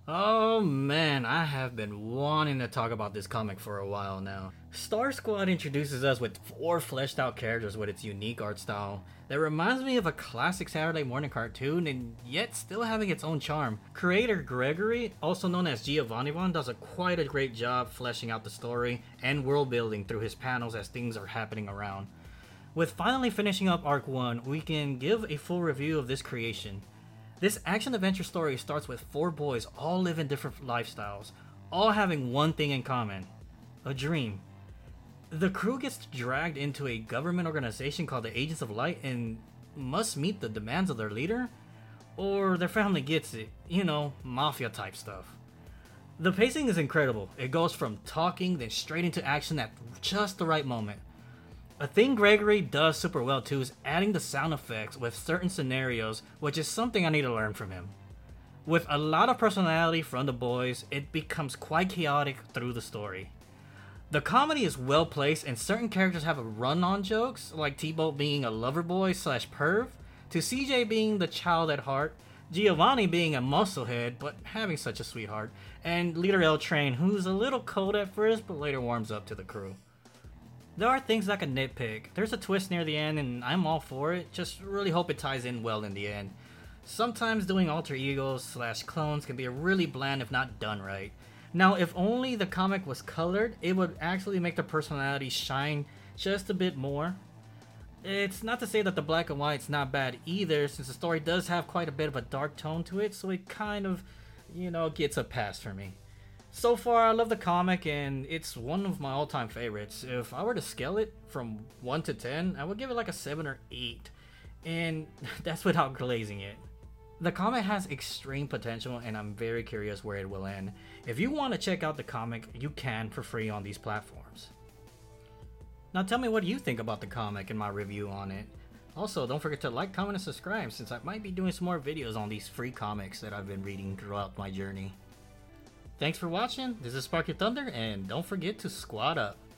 Oh man, I have been wanting to talk about this comic for a while now. Star Squad introduces us with four fleshed out characters with its unique art style that reminds me of a classic Saturday morning cartoon and yet still having its own charm. Creator Gregory, also known as Giovanni Von, does quite a great job fleshing out the story and world building through his panels as things are happening around. With finally finishing up Arc 1, we can give a full review of this creation. This action-adventure story starts with four boys all living different lifestyles, all having one thing in common: a dream. The crew gets dragged into a government organization called the Agents of Light and must meet the demands of their leader, or their family gets it, mafia type stuff. The pacing is incredible. It goes from talking then straight into action at just the right moment. A thing Gregory does super well too is adding the sound effects with certain scenarios, which is something I need to learn from him. With a lot of personality from the boys, it becomes quite chaotic through the story. The comedy is well placed and certain characters have a run-on jokes, like T-Bolt being a lover boy slash perv, to CJ being the child at heart, Giovanni being a musclehead but having such a sweetheart, and leader L Train, who's a little cold at first but later warms up to the crew. There are things I can nitpick. There's a twist near the end and I'm all for it, just really hope it ties in well in the end. Sometimes doing alter egos slash clones can be really bland if not done right. Now, if only the comic was colored, it would actually make the personality shine just a bit more. It's not to say that the black and white's not bad either, since the story does have quite a bit of a dark tone to it, so it kind of, gets a pass for me. So far, I love the comic, and it's one of my all-time favorites. If I were to scale it from 1 to 10, I would give it like a 7 or 8. And that's without glazing it. The comic has extreme potential, and I'm very curious where it will end. If you want to check out the comic, you can for free on these platforms. Now tell me what you think about the comic and my review on it. Also, don't forget to like, comment, and subscribe, since I might be doing some more videos on these free comics that I've been reading throughout my journey. Thanks for watching, this is Sparky Thunder, and don't forget to squad up.